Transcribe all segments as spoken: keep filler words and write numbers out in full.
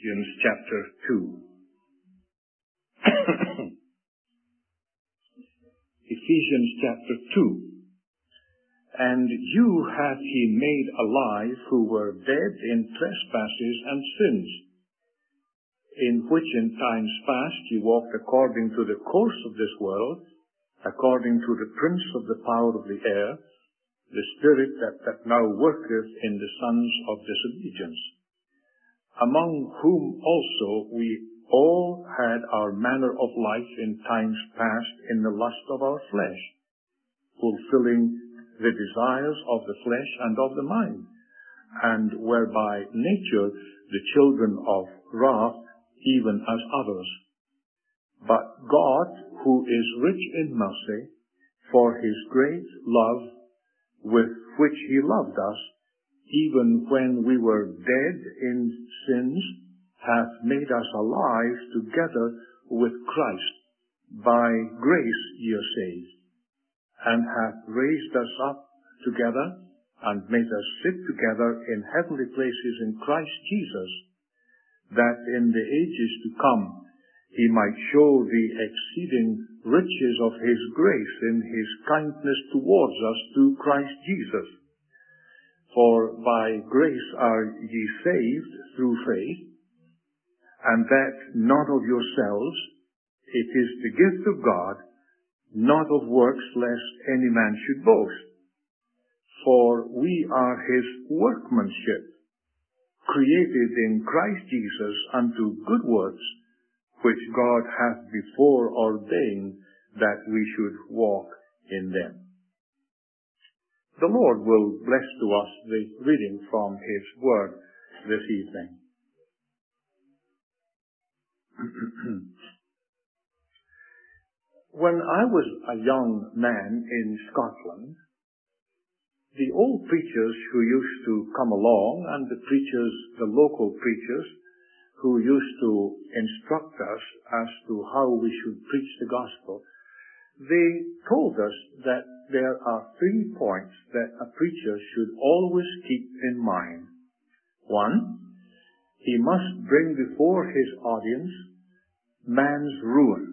Ephesians chapter two. Ephesians chapter two. And you hath he made alive who were dead in trespasses and sins, in which in times past ye walked according to the course of this world, according to the prince of the power of the air, the spirit that, that now worketh in the sons of disobedience, among whom also we all had our manner of life in times past in the lust of our flesh, fulfilling the desires of the flesh and of the mind, and were by nature the children of wrath, even as others. But God, who is rich in mercy, for his great love with which he loved us, even when we were dead in sins, hath made us alive together with Christ. By grace ye are saved, and hath raised us up together, and made us sit together in heavenly places in Christ Jesus, that in the ages to come he might show the exceeding riches of his grace in his kindness towards us through Christ Jesus. For by grace are ye saved through faith, and that not of yourselves, it is the gift of God, not of works, lest any man should boast. For we are his workmanship, created in Christ Jesus unto good works, which God hath before ordained that we should walk in them. The Lord will bless to us the reading from his word this evening. When I was a young man in Scotland, the old preachers who used to come along, and the preachers, the local preachers, who used to instruct us as to how we should preach the gospel, they told us that there are three points that a preacher should always keep in mind. One, he must bring before his audience man's ruin.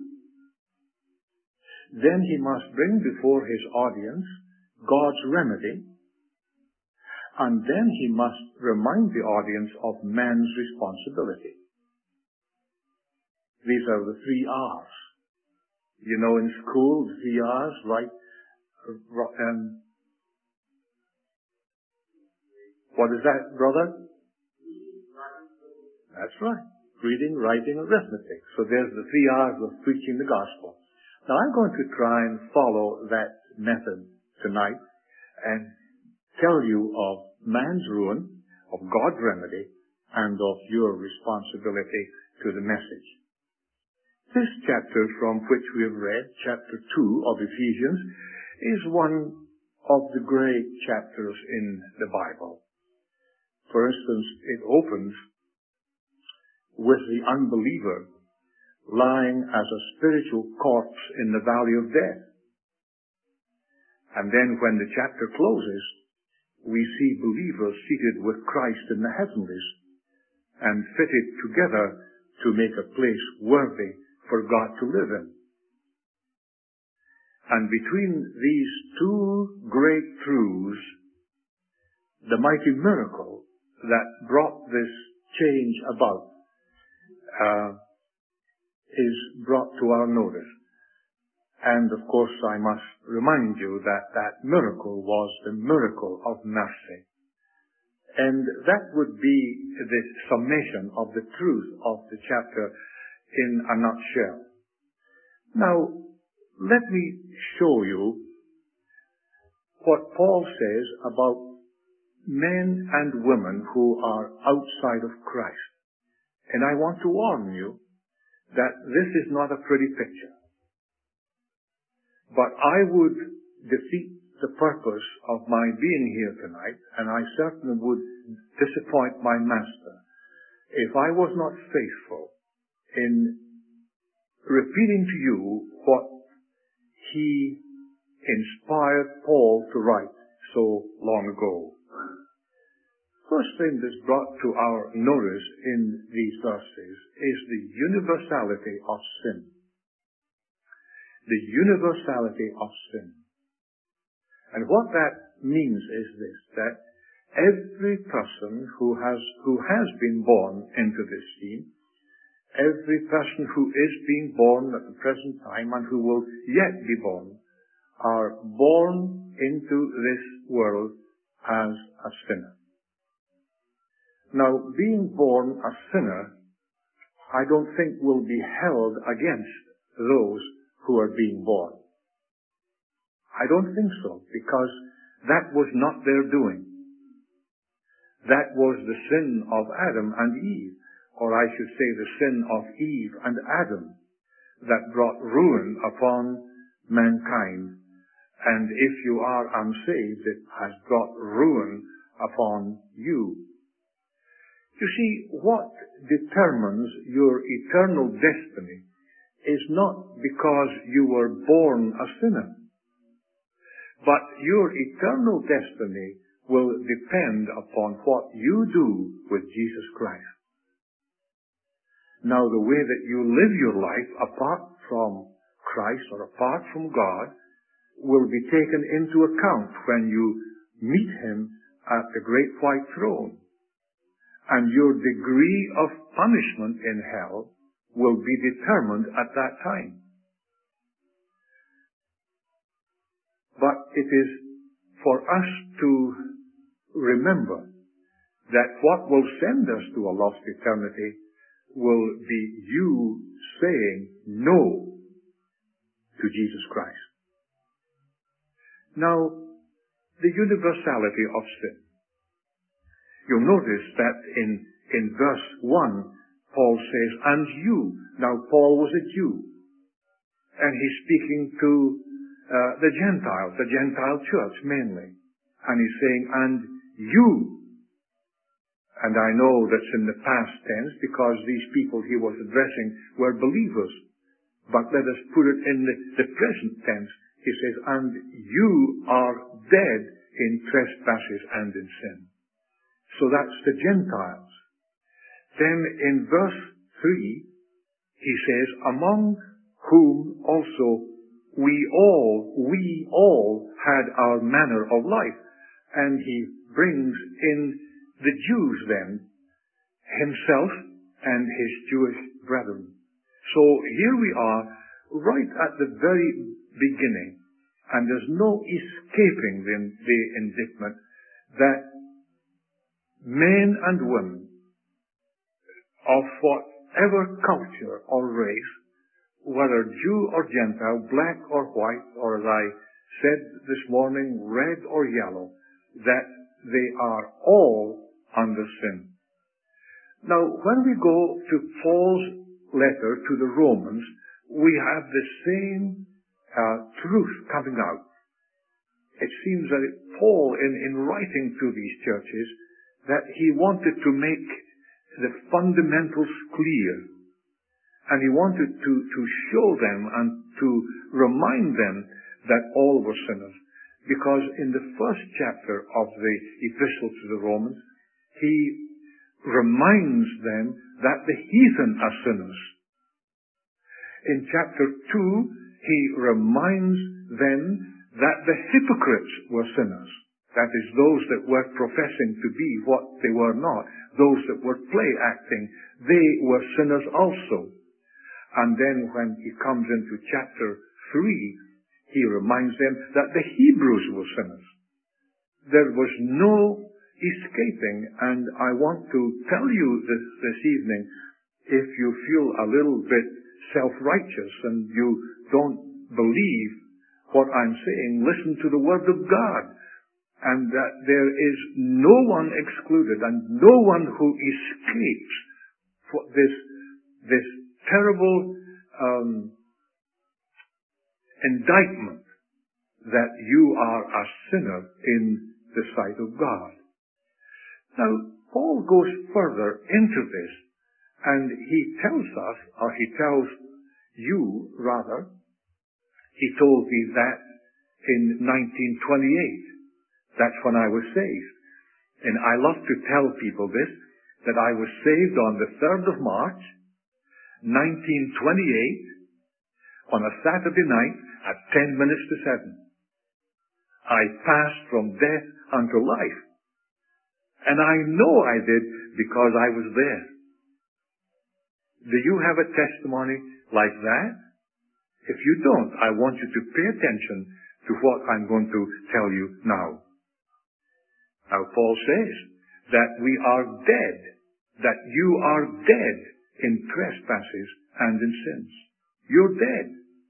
Then he must bring before his audience God's remedy. And then he must remind the audience of man's responsibility. These are the three R's. You know, in school, the three R's, right? Um, what is that, brother? That's right. Reading, writing, arithmetic. So there's the three R's of preaching the gospel. Now I'm going to try and follow that method tonight and tell you of man's ruin, of God's remedy, and of your responsibility to the message. This chapter from which we have read, chapter two of Ephesians, is one of the great chapters in the Bible. For instance, it opens with the unbeliever lying as a spiritual corpse in the valley of death. And then when the chapter closes, we see believers seated with Christ in the heavenlies and fitted together to make a place worthy for God to live in. And between these two great truths, the mighty miracle that brought this change about uh, is brought to our notice. And of course I must remind you that that miracle was the miracle of mercy. And that would be the summation of the truth of the chapter in a nutshell. Now, let me show you what Paul says about men and women who are outside of Christ. And I want to warn you that this is not a pretty picture. But I would defeat the purpose of my being here tonight, and I certainly would disappoint my master if I was not faithful in repeating to you what he inspired Paul to write so long ago. first thing that's brought to our notice in these verses is the universality of sin. The universality of sin. And what that means is this, that every person who has, who has been born into this scene, every person who is being born at the present time and who will yet be born, are born into this world as a sinner. Now, being born a sinner, I don't think will be held against those who are being born. I don't think so, because that was not their doing. That was the sin of Adam and Eve, or I should say the sin of Eve and Adam, that brought ruin upon mankind. And if you are unsaved, it has brought ruin upon you. You see, what determines your eternal destiny is not because you were born a sinner, but your eternal destiny will depend upon what you do with Jesus Christ. Now, the way that you live your life apart from Christ or apart from God will be taken into account when you meet Him at the great white throne. And your degree of punishment in hell will be determined at that time. But it is for us to remember that what will send us to a lost eternity will be you saying no to Jesus Christ. Now, the universality of sin. You'll notice that in, in verse one, Paul says, and you. Now, Paul was a Jew. And he's speaking to uh, the Gentiles, the Gentile church mainly. And he's saying, and you. And I know that's in the past tense because these people he was addressing were believers. But let us put it in the, the present tense. He says, and you are dead in trespasses and in sin. So that's the Gentiles. Then in verse three, he says, among whom also we all, we all had our manner of life. And he brings in the Jews then, himself and his Jewish brethren. So here we are, right at the very beginning, and there's no escaping the, the indictment that men and women of whatever culture or race, whether Jew or Gentile, black or white, or as I said this morning, red or yellow, that they are all under sin. Now, when we go to Paul's letter to the Romans, we have the same uh, truth coming out. It seems that Paul, in, in writing to these churches, that he wanted to make the fundamentals clear. And he wanted to, to show them and to remind them that all were sinners. Because in the first chapter of the epistle to the Romans, he reminds them that the heathen are sinners. In chapter two, he reminds them that the hypocrites were sinners. That is, those that were professing to be what they were not. Those that were play acting, they were sinners also. And then when he comes into chapter three, he reminds them that the Hebrews were sinners. There was no escaping, and I want to tell you this, this evening, if you feel a little bit self-righteous and you don't believe what I'm saying, listen to the Word of God. And that there is no one excluded and no one who escapes for this, this terrible um, indictment that you are a sinner in the sight of God. Now, Paul goes further into this, and he tells us, or he tells you, rather, he told me that in nineteen twenty-eight. That's when I was saved. And I love to tell people this, that I was saved on the third of March, nineteen twenty-eight, on a Saturday night at ten minutes to seven. I passed from death unto life. And I know I did because I was there. Do you have a testimony like that? If you don't, I want you to pay attention to what I'm going to tell you now. Now, Paul says that we are dead, that you are dead in trespasses and in sins. You're dead.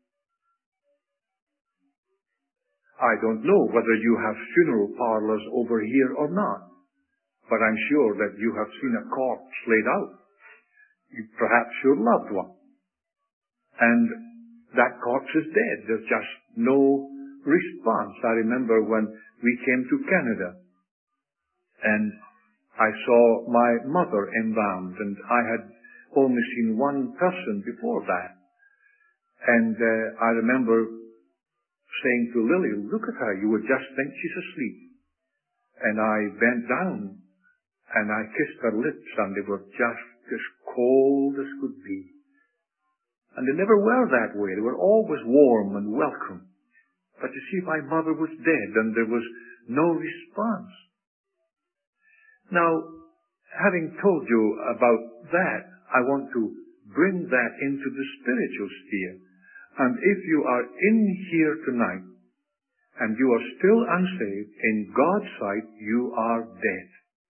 I don't know whether you have funeral parlors over here or not, but I'm sure that you have seen a corpse laid out. Perhaps your loved one. And that corpse is dead. There's just no response. I remember when we came to Canada and I saw my mother embalmed, and I had only seen one person before that. And uh, I remember saying to Lily, look at her, you would just think she's asleep. And I bent down and I kissed her lips, and they were just as cold as could be. And they never were that way. They were always warm and welcome. But you see, my mother was dead and there was no response. Now, having told you about that, I want to bring that into the spiritual sphere. And if you are in here tonight and you are still unsaved, in God's sight, you are dead.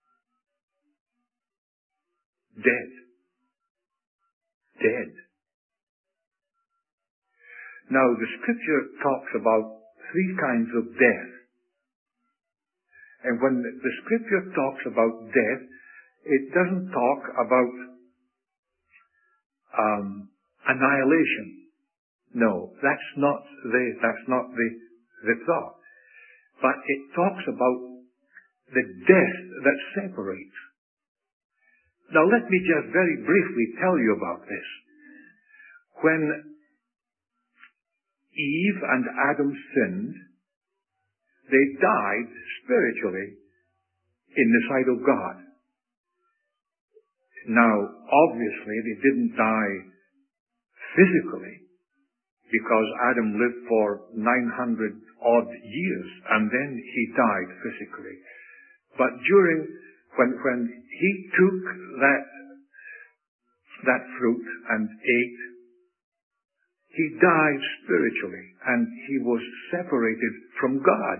Dead. Dead. Now, the scripture talks about three kinds of death. And when the scripture talks about death, it doesn't talk about um, annihilation. No, that's not the that's not the the thought. But it talks about the death that separates. Now, let me just very briefly tell you about this. When Eve and Adam sinned, they died spiritually in the sight of God. Now, obviously, they didn't die physically, because Adam lived for nine hundred odd years, and then he died physically. But during, when, when he took that, that fruit and ate, he died spiritually, and he was separated from God.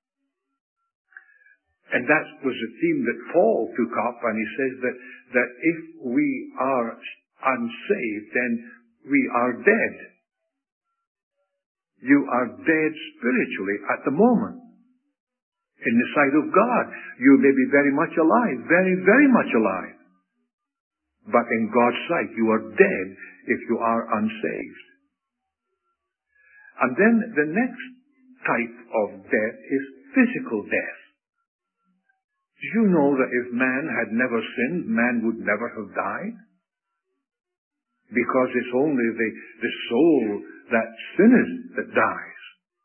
And that was the theme that Paul took up, and he says that, that if we are unsaved, then we are dead. You are dead spiritually at the moment. In the sight of God, you may be very much alive, very, very much alive. But in God's sight, you are dead if you are unsaved. And then the next type of death is physical death. Do you know that if man had never sinned, man would never have died? Because it's only the, the soul that sinneth that dies.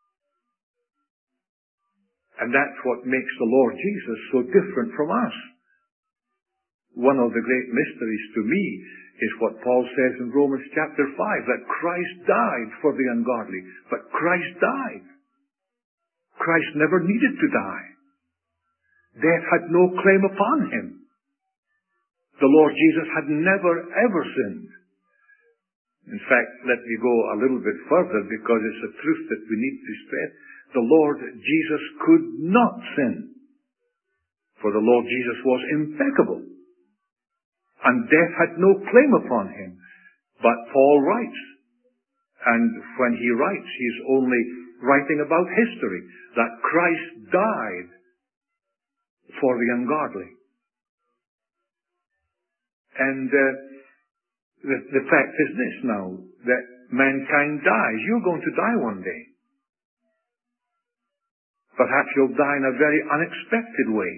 And that's what makes the Lord Jesus so different from us. One of the great mysteries to me is what Paul says in Romans chapter five, that Christ died for the ungodly. But Christ died. Christ never needed to die. Death had no claim upon him. The Lord Jesus had never, ever sinned. In fact, let me go a little bit further, because it's a truth that we need to stress. The Lord Jesus could not sin, for the Lord Jesus was impeccable, and death had no claim upon him. But Paul writes, and when he writes, he's only writing about history, that Christ died for the ungodly. And uh, the, the fact is this now, that mankind dies. You're going to die one day. Perhaps you'll die in a very unexpected way.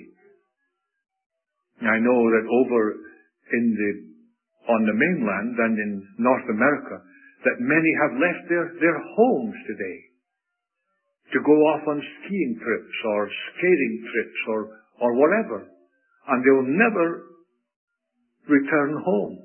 I know that over in the, on the mainland and in North America, that many have left their, their homes today to go off on skiing trips or skating trips or, or whatever. and they will never return home.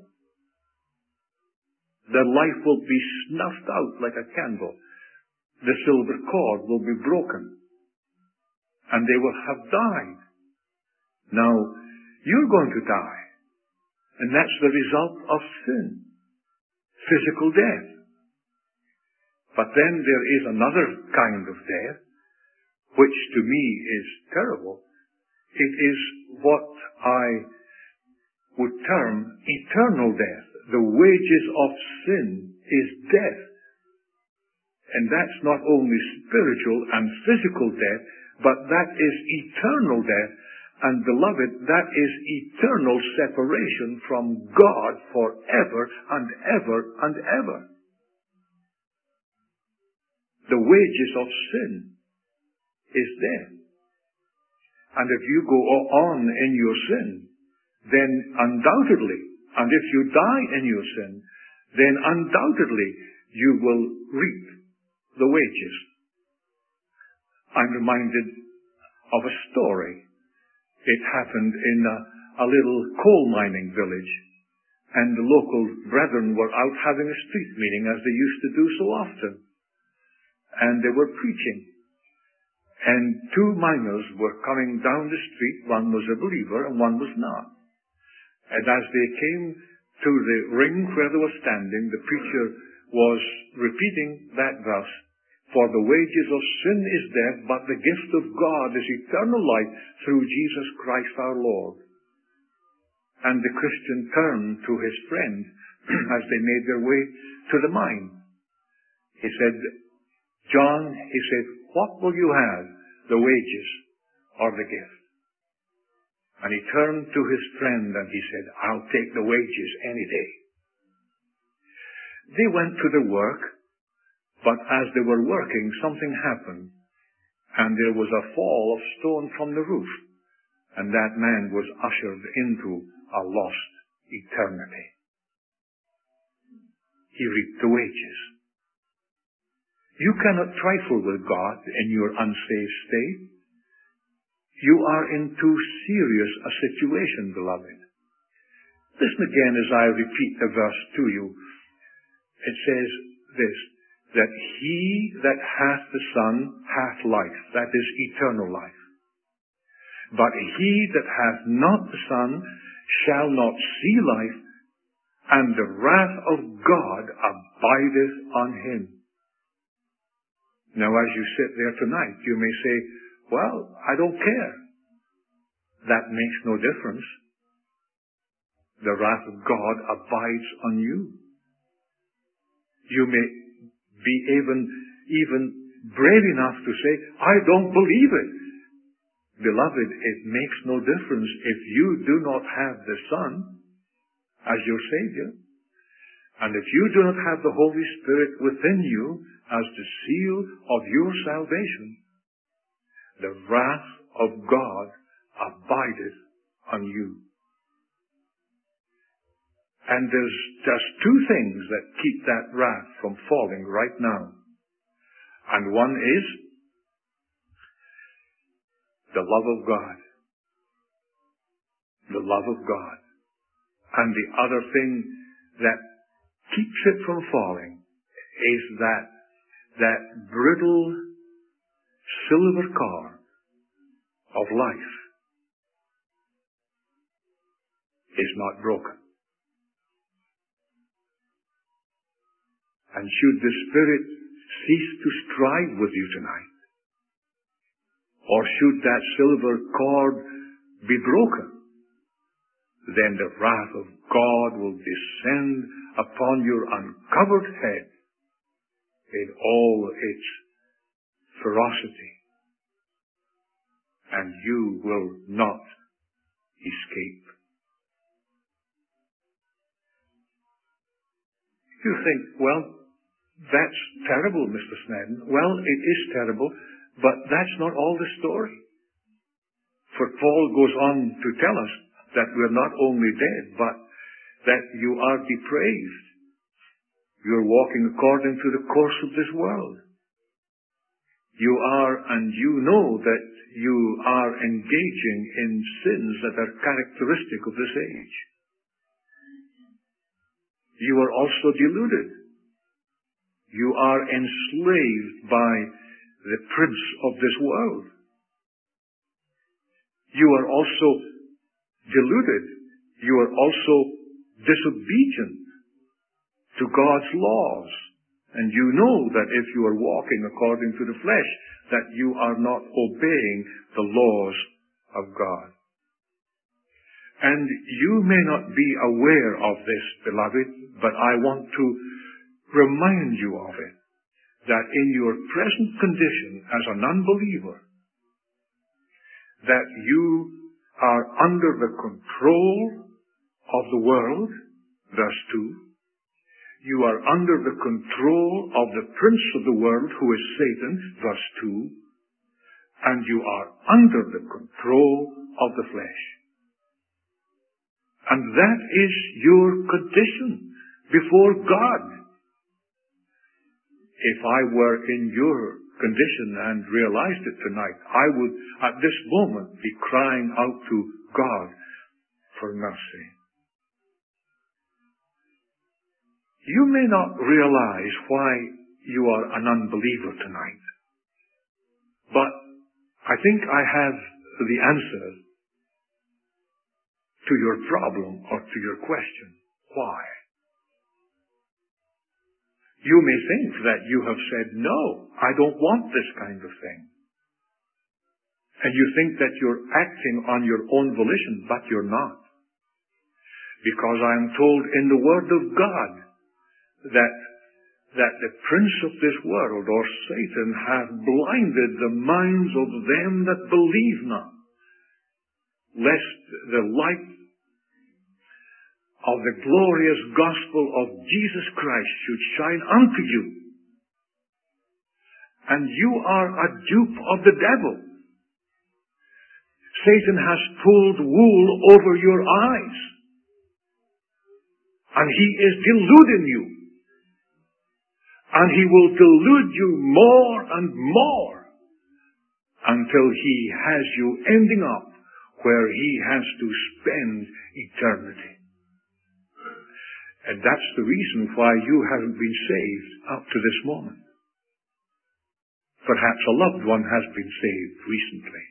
Their life will be snuffed out like a candle. The silver cord will be broken, and they will have died. Now, you're going to die, and that's the result of sin, physical death. But then there is another kind of death, which to me is terrible. It is what I would term eternal death. The wages of sin is death. And that's not only spiritual and physical death, but that is eternal death. And beloved, that is eternal separation from God forever and ever and ever. The wages of sin is death. And if you go on in your sin, then undoubtedly, and if you die in your sin, then undoubtedly you will reap the wages. I'm reminded of a story. It happened in a, a little coal mining village, and the local brethren were out having a street meeting, as they used to do so often. And they were preaching. And two miners were coming down the street. One was a believer and one was not. And as they came to the ring where they were standing, the preacher was repeating that verse, "For the wages of sin is death, but the gift of God is eternal life through Jesus Christ our Lord." And the Christian turned to his friend as they made their way to the mine. He said, "John," he said, "what will you have, the wages or the gift?" And he turned to his friend and he said, "I'll take the wages any day." They went to their work, but as they were working, something happened, and there was a fall of stone from the roof, and that man was ushered into a lost eternity. He reaped the wages. You cannot trifle with God in your unsaved state. You are in too serious a situation, beloved. Listen again as I repeat the verse to you. It says this, that he that hath the Son hath life, that is eternal life. But he that hath not the Son shall not see life, and the wrath of God abideth on him. Now, as you sit there tonight, you may say, "Well, I don't care." That makes no difference. The wrath of God abides on you. You may be even, even brave enough to say, "I don't believe it." Beloved, it makes no difference if you do not have the Son as your Savior, and if you do not have the Holy Spirit within you as the seal of your salvation. The wrath of God abideth on you. And there's just two things that keep that wrath from falling right now. And one is the love of God. The love of God. And the other thing that keeps it from falling is that that brittle silver cord of life is not broken. And should the Spirit cease to strive with you tonight, or should that silver cord be broken, then the wrath of God will descend upon your uncovered head in all its ferocity, and you will not escape. You think, well, that's terrible, Mister Snedden. Well, it is terrible, but that's not all the story. For Paul goes on to tell us that we're not only dead, but that you are depraved. You're walking according to the course of this world. You are, and you know that you are engaging in sins that are characteristic of this age. You are also deluded. You are enslaved by the prince of this world. You are also deluded. You are also disobedient to God's laws. And you know that if you are walking according to the flesh, that you are not obeying the laws of God. And you may not be aware of this, beloved, but I want to remind you of it, that in your present condition as an unbeliever, that you are under the control of the world, verse two. You are under the control of the prince of the world, who is Satan, verse two. And you are under the control of the flesh. And that is your condition before God. If I were in your condition and realized it tonight, I would at this moment be crying out to God for mercy. You may not realize why you are an unbeliever tonight, but I think I have the answer to your problem or to your question. Why? You may think that you have said, no, I don't want this kind of thing. And you think that you're acting on your own volition, but you're not. Because I am told in the Word of God that, that the prince of this world, or Satan, hath blinded the minds of them that believe not, lest the light of the glorious gospel of Jesus Christ should shine unto you. And you are a dupe of the devil. Satan has pulled wool over your eyes. And he is deluding you. And he will delude you more and more until he has you ending up where he has to spend eternity. And that's the reason why you haven't been saved up to this moment. Perhaps a loved one has been saved recently.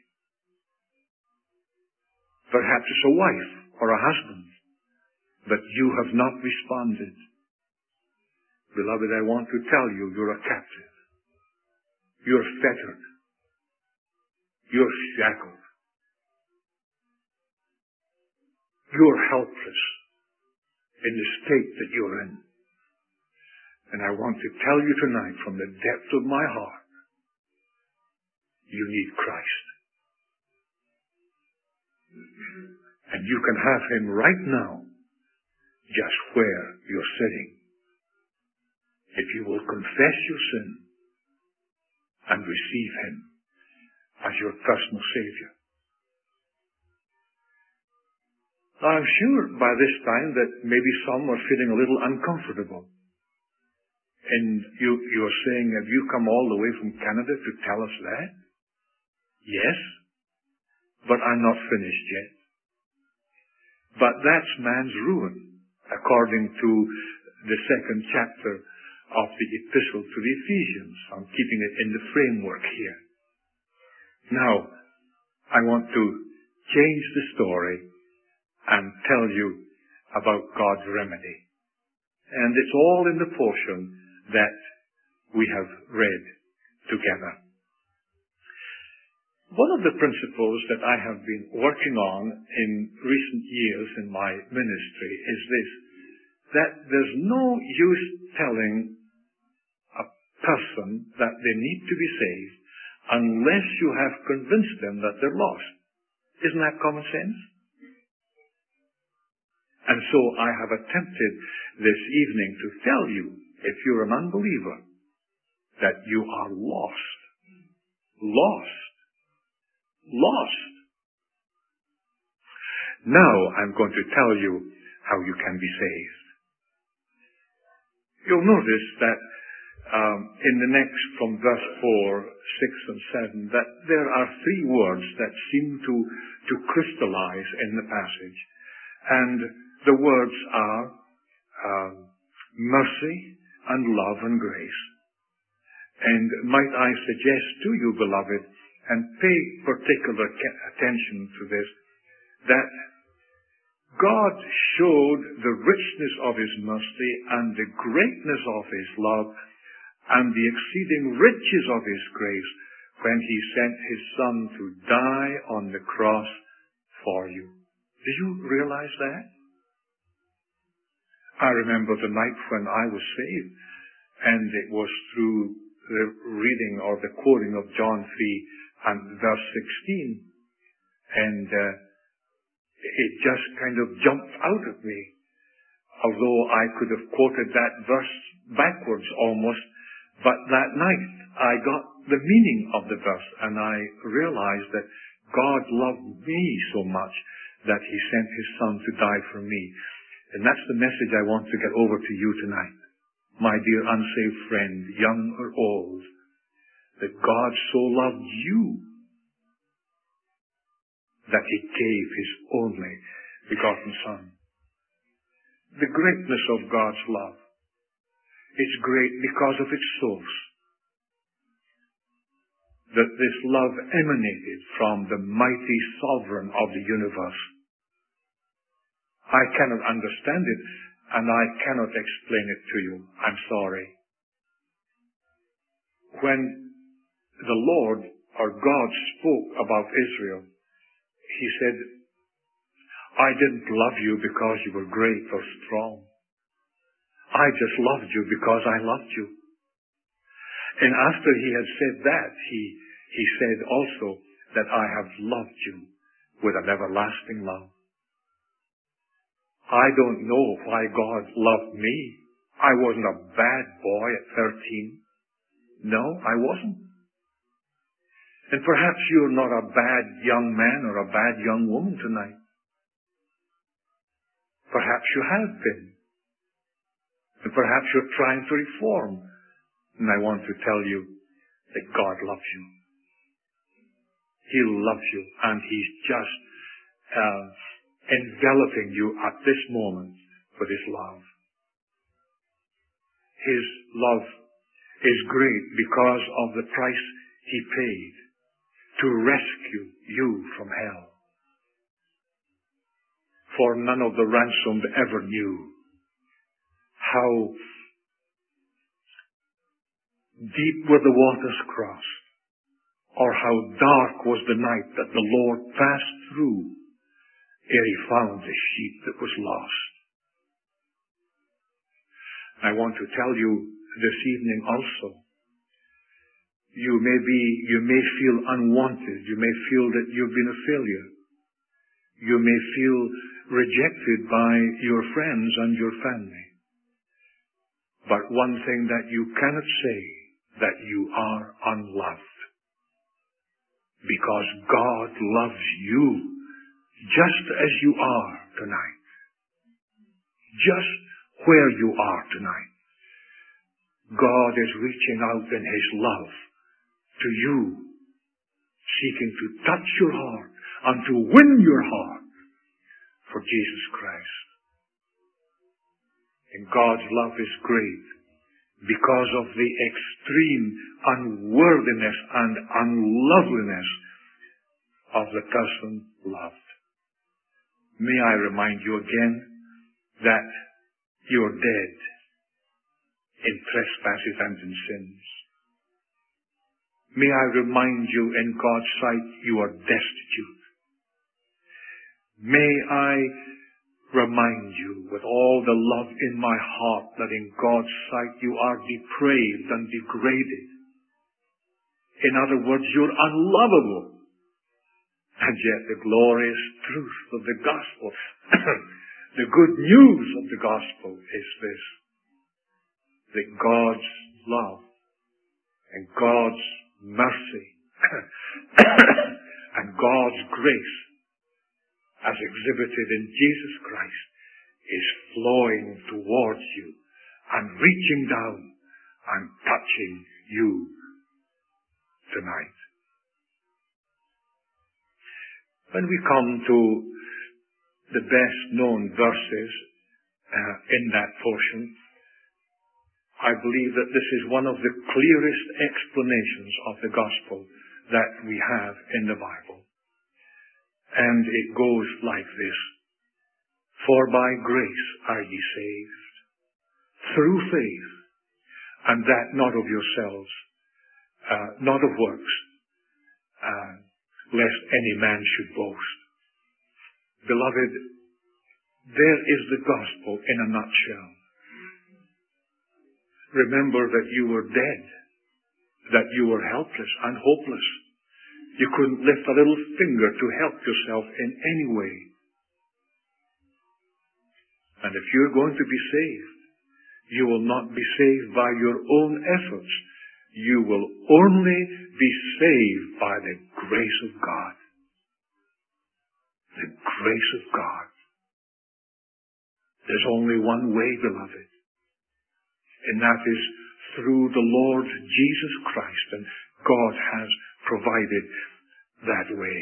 Perhaps it's a wife or a husband, but you have not responded. Beloved, I want to tell you, you're a captive. You're fettered. You're shackled. You're helpless in the state that you're in. And I want to tell you tonight, from the depth of my heart, you need Christ. And you can have him right now, just where you're sitting. If you will confess your sin and receive him as your personal Savior. I'm sure by this time that maybe some are feeling a little uncomfortable. And you, you're saying, have you come all the way from Canada to tell us that? Yes, but I'm not finished yet. But that's man's ruin, according to the second chapter of the Epistle to the Ephesians. I'm keeping it in the framework here. Now, I want to change the story and tell you about God's remedy. And it's all in the portion that we have read together. One of the principles that I have been working on in recent years in my ministry is this, that there's no use telling a person that they need to be saved unless you have convinced them that they're lost. Isn't that common sense? And so I have attempted this evening to tell you, if you're an unbeliever, that you are lost. Lost. Lost. Now I'm going to tell you how you can be saved. You'll notice that um, in the next, from verse four, six, and seven, that there are three words that seem to, to crystallize in the passage. And the words are um, mercy and love and grace. And might I suggest to you, beloved, and pay particular attention to this, that God showed the richness of His mercy and the greatness of His love and the exceeding riches of His grace when He sent His Son to die on the cross for you. Do you realize that? I remember the night when I was saved, and it was through the reading or the quoting of John three and verse sixteen. And uh, it just kind of jumped out at me. Although I could have quoted that verse backwards almost, but that night I got the meaning of the verse, and I realized that God loved me so much that He sent His Son to die for me. And that's the message I want to get over to you tonight, my dear unsaved friend, young or old, that God so loved you that He gave His only begotten Son. The greatness of God's love is great because of its source. That this love emanated from the mighty sovereign of the universe. I cannot understand it, and I cannot explain it to you. I'm sorry. When the Lord or God spoke about Israel, He said, I didn't love you because you were great or strong. I just loved you because I loved you. And after He had said that, He, he said also that I have loved you with an everlasting love. I don't know why God loved me. I wasn't a bad boy at thirteen. No, I wasn't. And perhaps you're not a bad young man or a bad young woman tonight. Perhaps you have been. And perhaps you're trying to reform. And I want to tell you that God loves you. He loves you, and He's just uh, enveloping you at this moment with His love. His love is great because of the price He paid to rescue you from hell. For none of the ransomed ever knew how deep were the waters crossed, or how dark was the night that the Lord passed through ere He found the sheep that was lost. I want to tell you this evening also, you may be, you may feel unwanted. You may feel that you've been a failure. You may feel rejected by your friends and your family. But one thing that you cannot say, that you are unloved. Because God loves you just as you are tonight. Just where you are tonight. God is reaching out in His love to you, seeking to touch your heart and to win your heart for Jesus Christ. And God's love is great because of the extreme unworthiness and unloveliness of the person loved. May I remind you again that you're dead in trespasses and in sins. May I remind you, in God's sight, you are destitute. May I remind you with all the love in my heart that in God's sight you are depraved and degraded. In other words, you're unlovable. And yet the glorious truth of the gospel, the good news of the gospel is this, that God's love and God's mercy and God's grace as exhibited in Jesus Christ is flowing towards you and reaching down I'm touching you tonight. When we come to the best known verses uh, in that portion, I believe that this is one of the clearest explanations of the gospel that we have in the Bible. And it goes like this: For by grace are ye saved, through faith, and that not of yourselves, uh, not of works, uh, lest any man should boast. Beloved, there is the gospel in a nutshell. Remember that you were dead, that you were helpless and hopeless. You couldn't lift a little finger to help yourself in any way. And if you're going to be saved, you will not be saved by your own efforts. You will only be saved by the grace of God. The grace of God. There's only one way, beloved, and that is through the Lord Jesus Christ, and God has provided that way.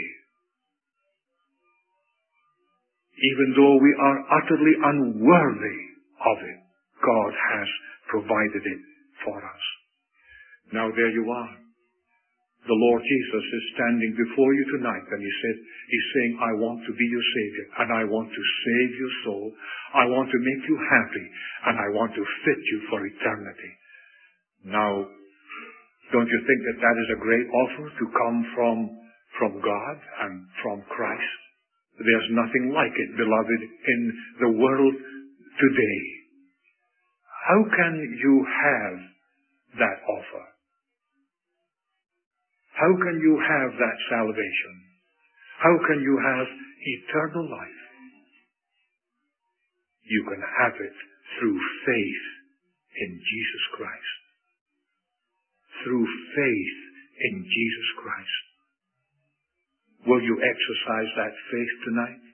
Even though we are utterly unworthy of it, God has provided it for us. Now there you are. The Lord Jesus is standing before you tonight, and He said, He's saying, I want to be your Savior, and I want to save your soul. I want to make you happy, and I want to fit you for eternity. Now, don't you think that that is a great offer to come from, from God and from Christ? There's nothing like it, beloved, in the world today. How can you have that offer? How can you have that salvation? How can you have eternal life? You can have it through faith in Jesus Christ. Through faith in Jesus Christ. Will you exercise that faith tonight?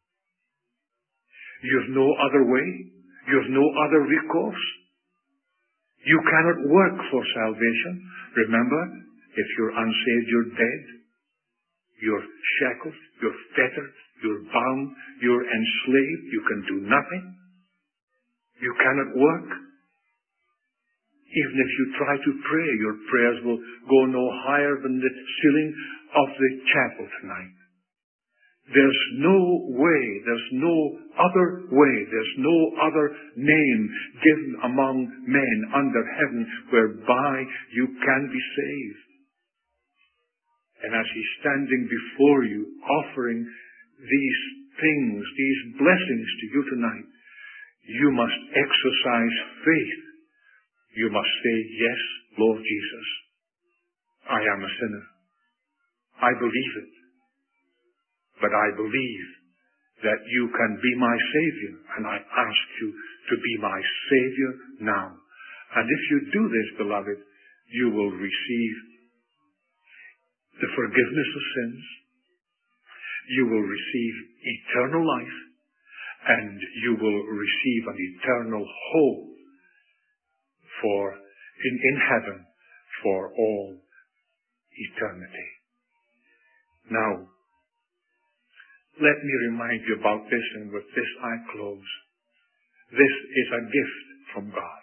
You have no other way. You have no other recourse. You cannot work for salvation. Remember, if you're unsaved, you're dead. You're shackled. You're fettered. You're bound. You're enslaved. You can do nothing. You cannot work. Even if you try to pray, your prayers will go no higher than the ceiling of the chapel tonight. There's no way, there's no other way, there's no other name given among men under heaven whereby you can be saved. And as He's standing before you, offering these things, these blessings to you tonight, you must exercise faith. You must say, yes, Lord Jesus, I am a sinner. I believe it. But I believe that you can be my Savior, and I ask you to be my Savior now. And if you do this, beloved, you will receive the forgiveness of sins. You will receive eternal life, and you will receive an eternal hope for in, in heaven for all eternity. Now, let me remind you about this, and with this I close. This is a gift from God.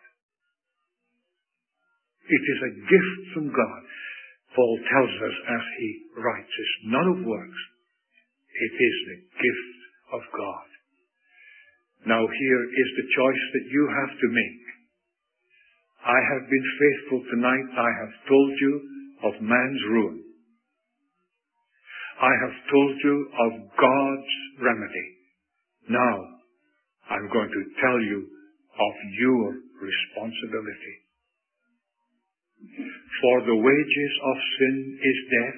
It is a gift from God. Paul tells us as he writes, it's not of works. It is the gift of God. Now here is the choice that you have to make. I have been faithful tonight. I have told you of man's ruin. I have told you of God's remedy. Now, I'm going to tell you of your responsibility. For the wages of sin is death,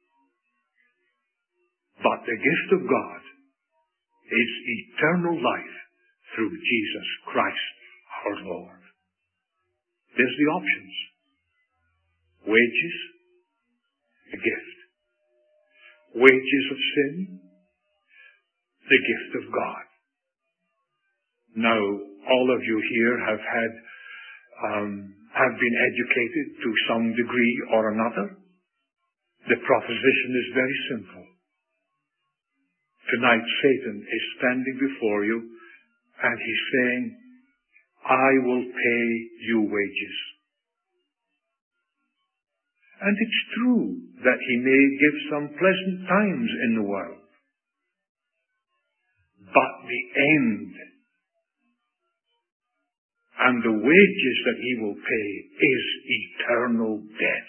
but the gift of God is eternal life through Jesus Christ our Lord. There's the options. Wages, the gift. Wages of sin, the gift of God. Now, all of you here have had um, have been educated to some degree or another. The proposition is very simple. Tonight Satan is standing before you and he's saying, I will pay you wages. And it's true that he may give some pleasant times in the world. But the end and the wages that he will pay is eternal death.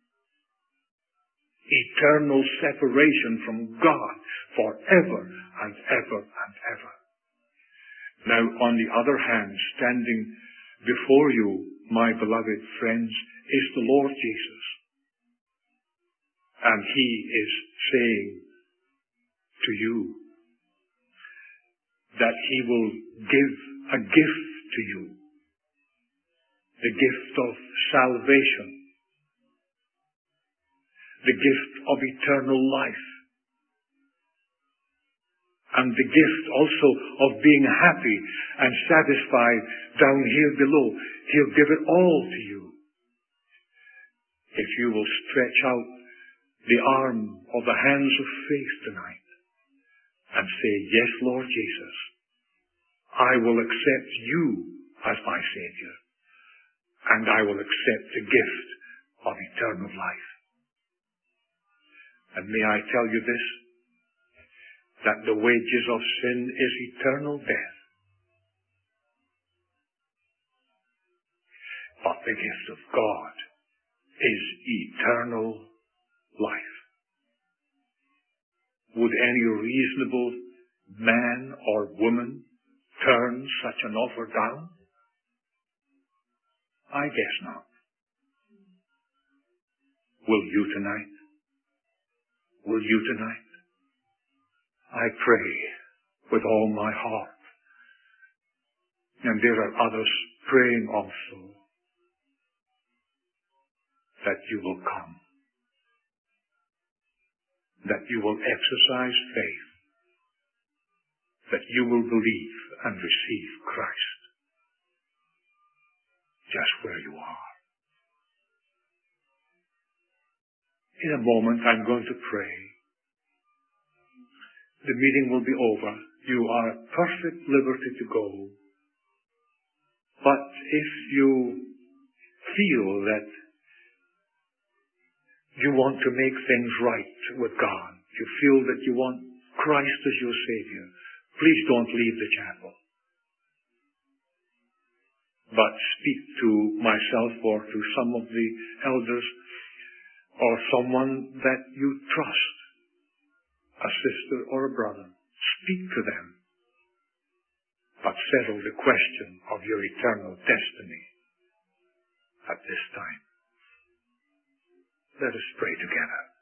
Eternal separation from God forever and ever and ever. Now, on the other hand, standing before you, my beloved friends, is the Lord Jesus. And he is saying to you that he will give a gift to you. The gift of salvation. The gift of eternal life. And the gift also of being happy and satisfied down here below. He'll give it all to you. If you will stretch out the arm of the hands of faith tonight and say, yes, Lord Jesus, I will accept you as my Savior, and I will accept the gift of eternal life. And may I tell you this, that the wages of sin is eternal death, but the gift of God is eternal life. Would any reasonable man or woman turn such an offer down? I guess not. Will you tonight? Will you tonight? I pray with all my heart. And there are others praying also that you will come. That you will exercise faith. That you will believe and receive Christ. Just where you are. In a moment I'm going to pray. The meeting will be over. You are at perfect liberty to go. But if you feel that you want to make things right with God, you feel that you want Christ as your Savior, please don't leave the chapel. But speak to myself or to some of the elders or someone that you trust, a sister or a brother. Speak to them, but settle the question of your eternal destiny at this time. Let us pray together.